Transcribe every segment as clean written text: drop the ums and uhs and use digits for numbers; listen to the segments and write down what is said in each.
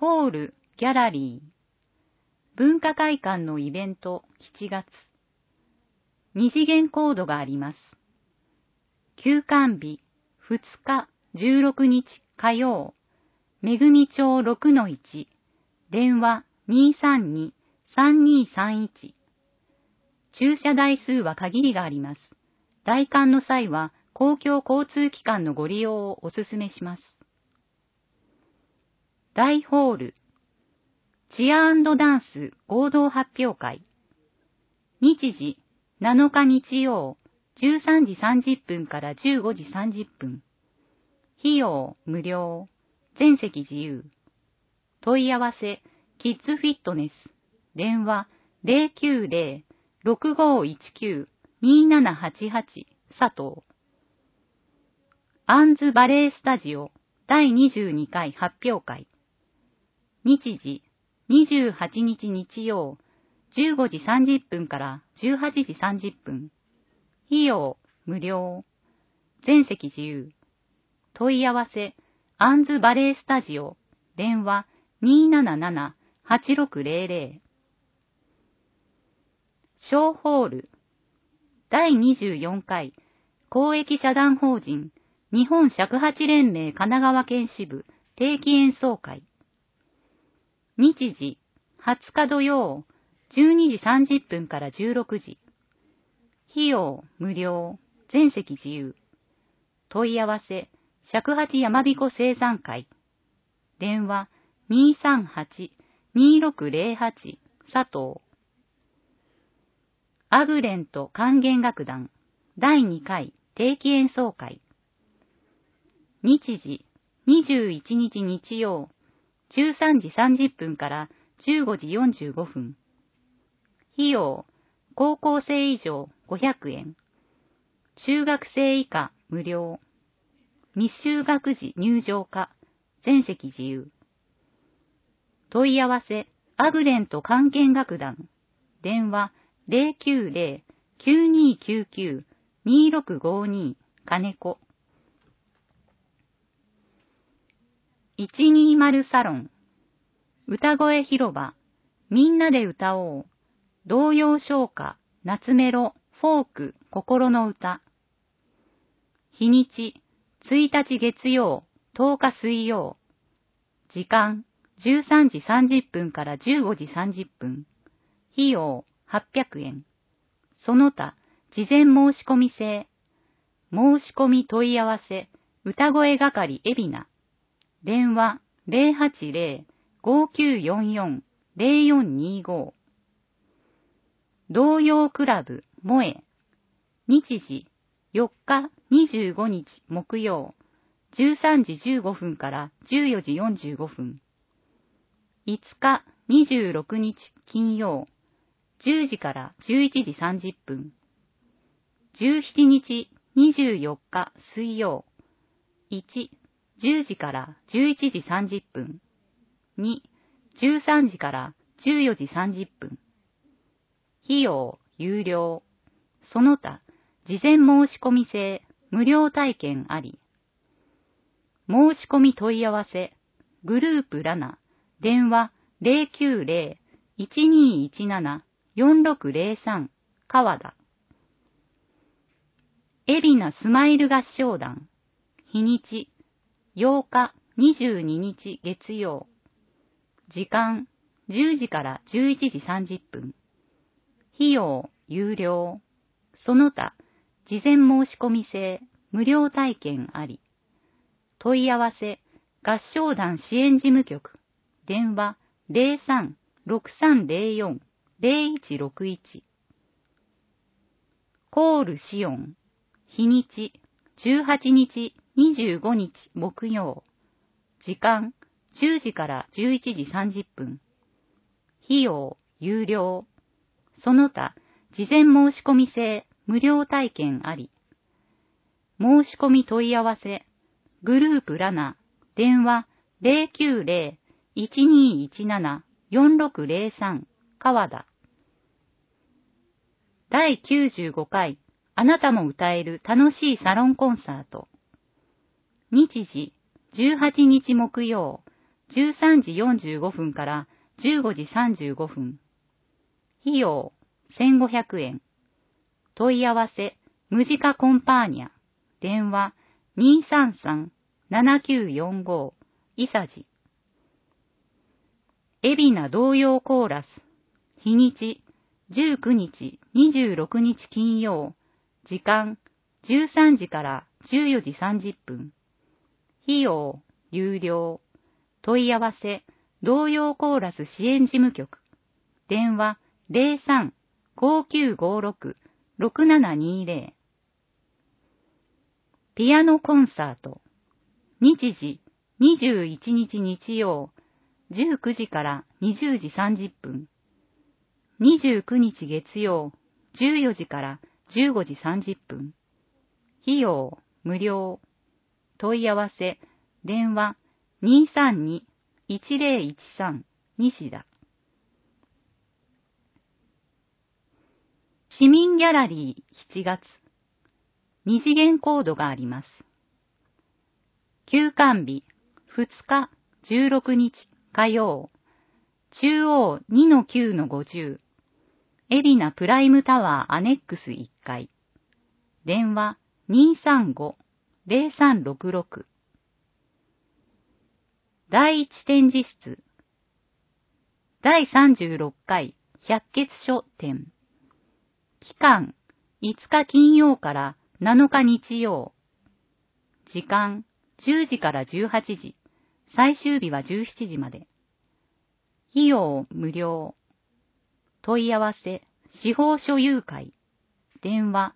ホール、ギャラリー。文化会館のイベント7月。二次元コードがあります。休館日2日16日火曜。めぐみ町 6-1。電話232-3231。駐車台数は限りがあります。来館の際は公共交通機関のご利用をお勧めします。大ホール。チア&ダンス合同発表会。日時7日日曜13時30分から15時30分。費用無料。全席自由。問い合わせキッズフィットネス。電話090-6519-2788佐藤。アンズバレエスタジオ第22回発表会。日時28日日曜15時30分から18時30分。費用無料。全席自由。問い合わせアンズバレエスタジオ電話277-8600。小ホール第24回公益社団法人日本尺八連盟神奈川県支部定期演奏会。日時20日土曜12時30分から16時。費用無料。全席自由。問い合わせ尺八山彦生産会。電話238-2608佐藤。アグレント管弦楽団第2回定期演奏会。日時21日日曜13時30分から15時45分。費用高校生以上500円。中学生以下無料。未就学児入場可。全席自由。問い合わせアグレント管弦楽団電話090-9299-2652金子。120サロン歌声広場みんなで歌おう童謡唱歌夏メロフォーク心の歌。日にち1日月曜10日水曜。時間13時30分から15時30分。費用800円。その他事前申し込み制。申し込み問い合わせ歌声係海老名。電話080-5944-0425。童謡クラブ萌え。日時4日25日木曜13時15分から14時45分。5日26日金曜10時から11時30分。17日24日水曜1、10時から11時30分。2、13時から14時30分。費用有料。その他事前申し込み制無料体験あり。申し込み問い合わせグループラナ電話090-1217-4603川田。海老名スマイル合唱団。日にち8日22日月曜。時間10時から11時30分。費用有料。その他事前申し込み制無料体験あり。問い合わせ合唱団支援事務局電話03-6304-0161。コールシオン。日にち18日25日木曜。時間10時から11時30分。費用有料。その他事前申し込み制無料体験あり。申し込み問い合わせグループラナ電話090-1217-4603川田。第95回あなたも歌える楽しいサロンコンサート。日時18日木曜 13時45分から15時35分。費用1500円。問い合わせ、ムジカコンパーニャ。電話233-7945。伊佐治。海老名童謡コーラス。日にち、19日、26日金曜。時間、13時から14時30分。費用、有料。問い合わせ、童謡コーラス支援事務局。電話03-5956-6720。ピアノコンサート。日時、21日日曜、19時から20時30分。29日月曜、14時から15時30分。費用、無料。問い合わせ、電話232-1013、西田。市民ギャラリー7月。二次元コードがあります。休館日、2日、16日、火曜。中央 2-9-50。海老名プライムタワーアネックス1階。電話235-0366。第一展示室。第36回百穴書展。期間5日金曜から7日日曜。時間10時から18時。最終日は17時まで。費用無料。問い合わせ、司法所有会。電話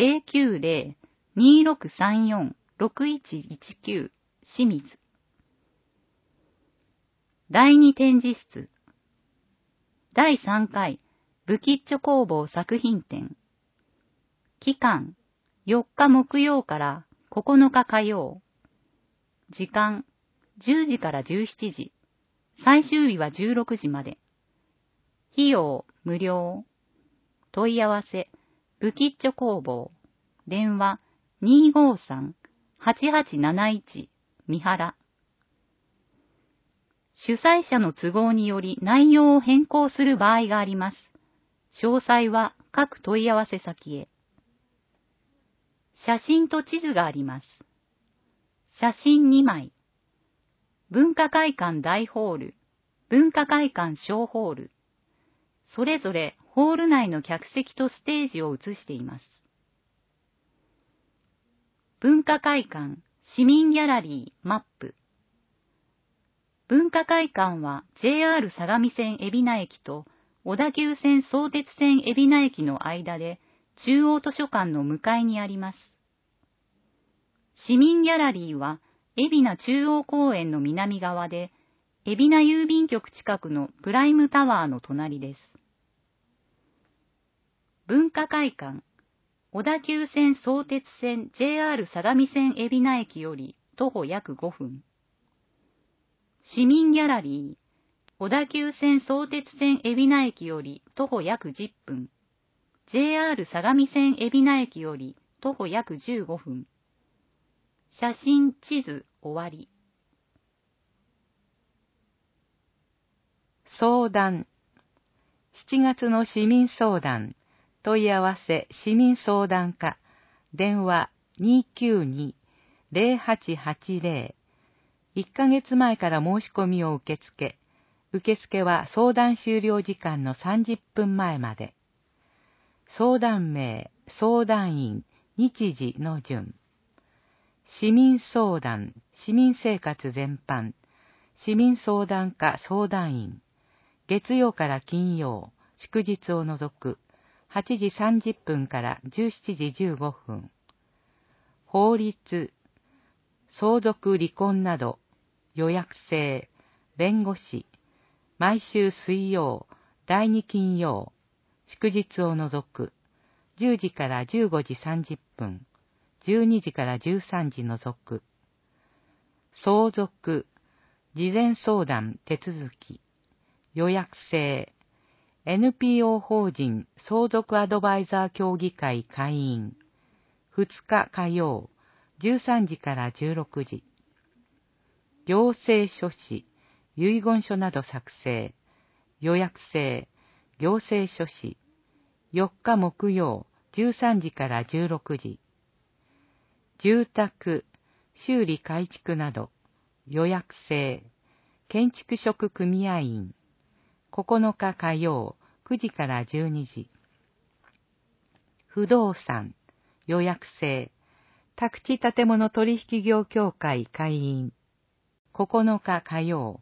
090-2634-6119、清水。第二展示室。第3回、ブキッチョ工房作品展。期間、4日木曜から9日火曜。時間、10時から17時。最終日は16時まで。費用、無料。問い合わせ、ブキッチョ工房。電話、253-8871、三原。主催者の都合により内容を変更する場合があります。詳細は各問い合わせ先へ。写真と地図があります。写真2枚。文化会館大ホール、文化会館小ホール。それぞれホール内の客席とステージを映しています。文化会館市民ギャラリーマップ。文化会館は JR 相模線海老名駅と小田急線相鉄線海老名駅の間で中央図書館の向かいにあります。市民ギャラリーは海老名中央公園の南側で海老名郵便局近くのプライムタワーの隣です。文化会館小田急線相鉄線 JR 相模線海老名駅より徒歩約5分。市民ギャラリー小田急線相鉄線海老名駅より徒歩約10分。JR 相模線海老名駅より徒歩約15分。写真、地図、終わり。 相談。7月の市民相談。問い合わせ市民相談課。電話292-0880。1ヶ月前から申し込みを受付。受付は相談終了時間の30分前まで。相談名、相談員、日時の順。市民相談、市民生活全般。市民相談課相談員。月曜から金曜、祝日を除く。8時30分から17時15分。法律、相続離婚など、予約制、弁護士、毎週水曜、第2金曜、祝日を除く、10時から15時30分、12時から13時除く。相続、事前相談手続き、予約制、NPO 法人相続アドバイザー協議会会員、2日火曜、13時から16時。行政書士、 遺言書など作成、予約制、行政書士、4日木曜13時から16時、住宅、修理改築など、予約制、建築職組合員、9日火曜9時から12時、不動産、予約制、宅地建物取引業協会会員、9日火曜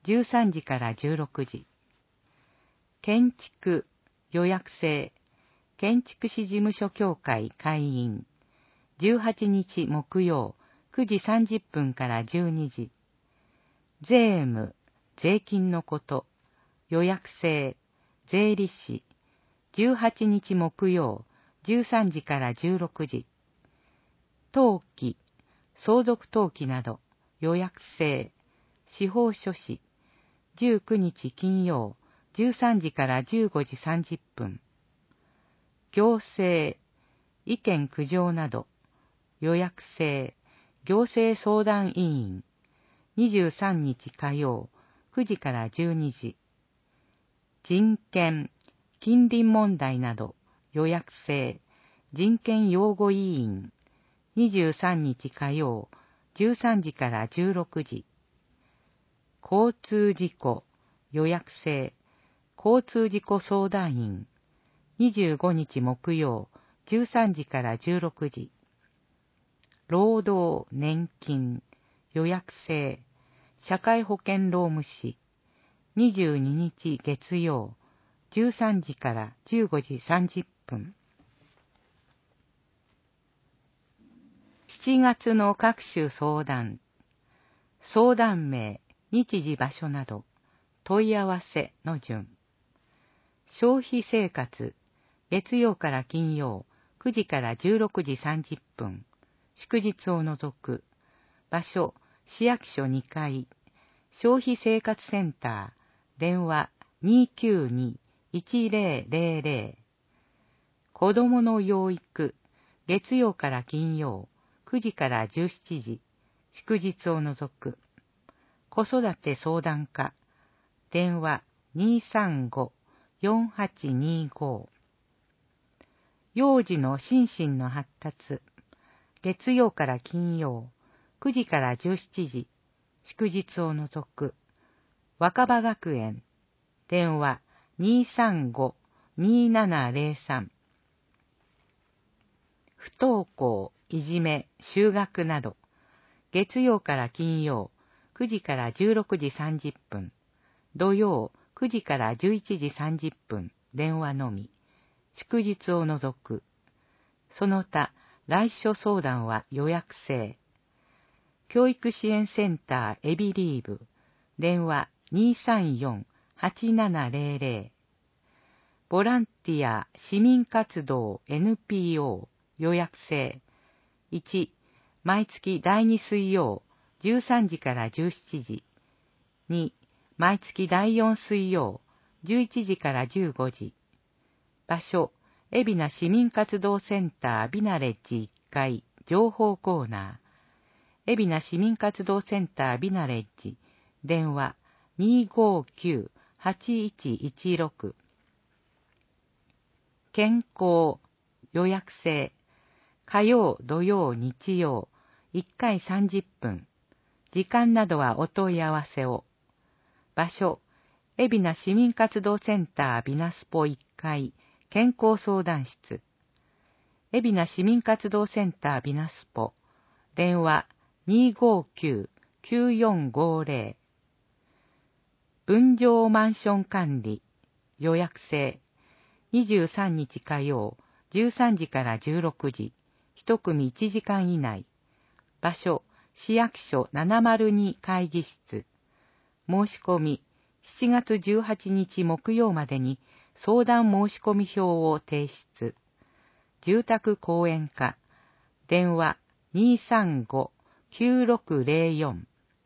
13時から16時、建築、予約制、建築士事務所協会会員、18日木曜9時30分から12時、税務、税金のこと、予約制、税理士、18日木曜13時から16時、登記、相続登記など、予約制、司法書士、19日金曜13時から15時30分、行政、意見苦情など、予約制、行政相談委員、23日火曜9時から12時、人権、近隣問題など、予約制、人権擁護委員、23日火曜13時から16時、交通事故、予約制、交通事故相談員、25日木曜13時から16時、労働、年金、予約制、社会保険労務士、22日月曜13時から15時30分。7月の各種相談、相談名、日時場所など、問い合わせの順。消費生活、月曜から金曜、9時から16時30分、祝日を除く。場所、市役所2階、消費生活センター、電話 292-1000。子どもの養育、月曜から金曜、9時から17時、祝日を除く。子育て相談課、電話 235-4825。幼児の心身の発達、月曜から金曜、9時から17時、祝日を除く。若葉学園、電話 235-2703。不登校、いじめ、就学など、月曜から金曜、9時から16時30分、土曜9時から11時30分、電話のみ、祝日を除く。その他、来所相談は予約制。教育支援センターエビリーブ、電話 234-8700。ボランティア市民活動 NPO 予約制。1、毎月第2水曜13時から17時。2、毎月第4水曜11時から15時。場所、海老名市民活動センタービナレッジ1階情報コーナー。海老名市民活動センタービナレッジ、電話 259-8116。健康、予約制。火曜、土曜、日曜、1回30分。時間などはお問い合わせを。場所、海老名市民活動センタービナスポ1階、健康相談室。海老名市民活動センタービナスポ、電話 259-9450。分譲マンション管理、予約制。23日火曜、13時から16時、1組1時間以内。場所、市役所702会議室。申し込み、7月18日木曜までに相談申し込み票を提出。住宅講演課、電話 235-9604。青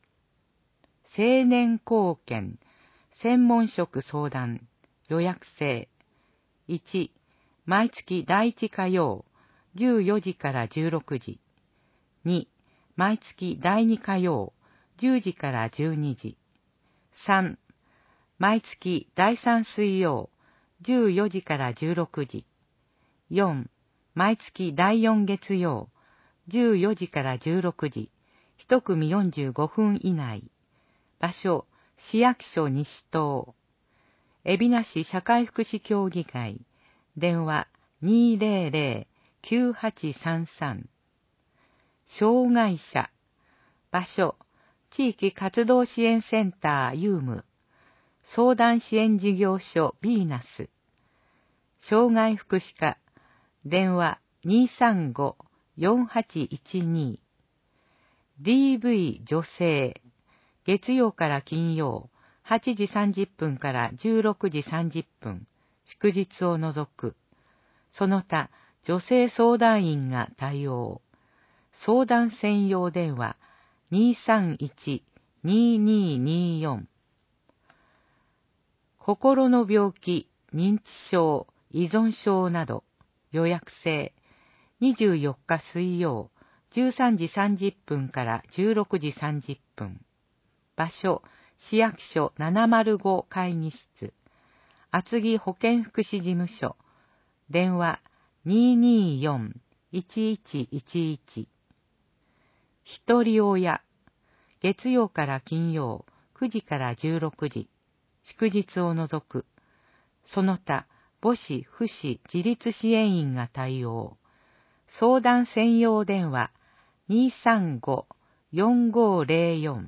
年後見、専門職相談、予約制。1、毎月第1火曜、14時から16時。2、毎月第2火曜、10時から12時。 3、毎月第3水曜、14時から16時。4、毎月第4月曜、14時から16時。1組45分以内。場所、市役所西棟。海老名市社会福祉協議会。電話、200-9833。障害者。場所、地域活動支援センターユーム。相談支援事業所ヴィーナス。障害福祉課。電話、235-4812。DV 女性。月曜から金曜、8時30分から16時30分。祝日を除く。その他、女性相談員が対応。相談専用電話、231-2224。心の病気、認知症、依存症など、予約制。24日水曜、13時30分から16時30分。場所、市役所705会議室。厚木保健福祉事務所。電話、224-1111。一人親。月曜から金曜、9時から16時。祝日を除く。その他、母子、父子、自立支援員が対応。相談専用電話、235-4504。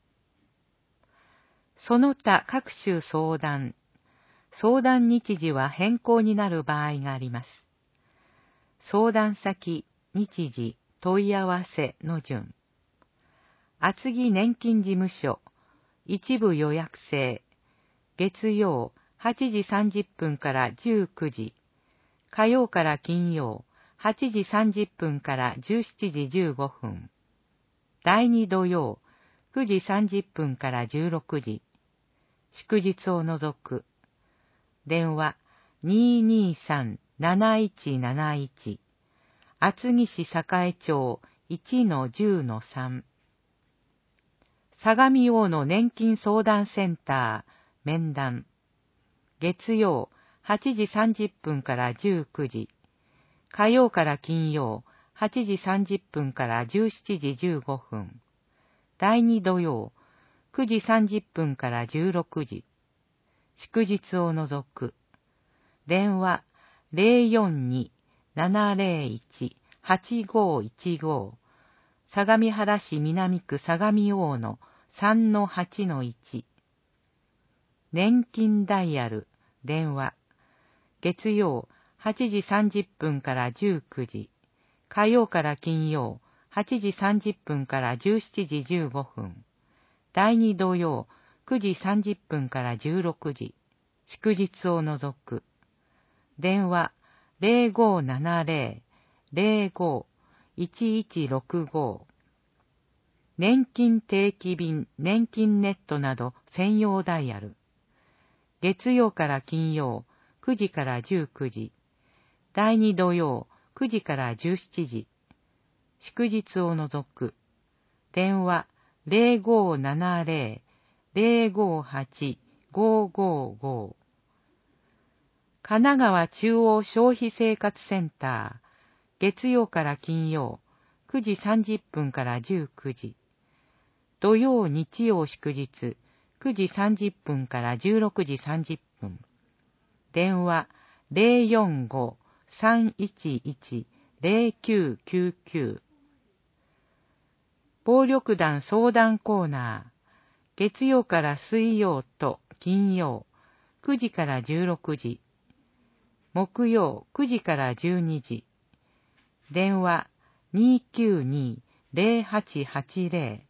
その他各種相談。相談日時は変更になる場合があります。相談先、日時、問い合わせの順。厚木年金事務所、一部予約制。月曜、8時30分から19時。火曜から金曜、8時30分から17時15分。第2土曜、9時30分から16時。祝日を除く。電話、223-7171。厚木市栄町 1-10-3。相模大野年金相談センター、面談。月曜、8時30分から19時。火曜から金曜、8時30分から17時15分。第2土曜、9時30分から16時。祝日を除く。電話、042-701-8515。相模原市南区相模大野 3-8-1。年金ダイヤル、電話。月曜、8時30分から19時。火曜から金曜、8時30分から17時15分。第2土曜、9時30分から16時。祝日を除く。電話、0570-05-1165。年金定期便、年金ネットなど専用ダイヤル。月曜から金曜、9時から19時。第2土曜、9時から17時。祝日を除く。電話、0570-058-555。神奈川中央消費生活センター。月曜から金曜、9時30分から19時。土曜日曜祝日、9時30分から16時30分。電話、045-311-0999。暴力団相談コーナー。月曜から水曜と金曜、9時から16時。木曜、9時から12時。電話、292-0880。